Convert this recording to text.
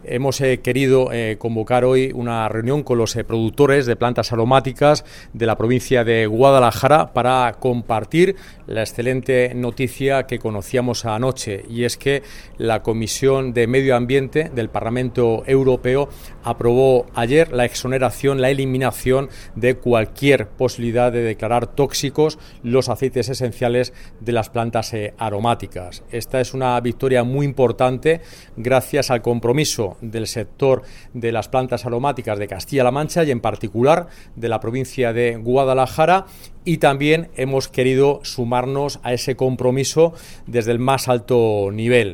Hemos querido convocar hoy una reunión con los productores de plantas aromáticas de la provincia de Guadalajara para compartir la excelente noticia que conocíamos anoche, y es que la Comisión de Medio Ambiente del Parlamento Europeo aprobó ayer la exoneración, la eliminación de cualquier posibilidad de declarar tóxicos los aceites esenciales de las plantas aromáticas. Esta es una victoria muy importante gracias al compromiso del sector de las plantas aromáticas de Castilla-La Mancha y en particular de la provincia de Guadalajara, y también hemos querido sumarnos a ese compromiso desde el más alto nivel.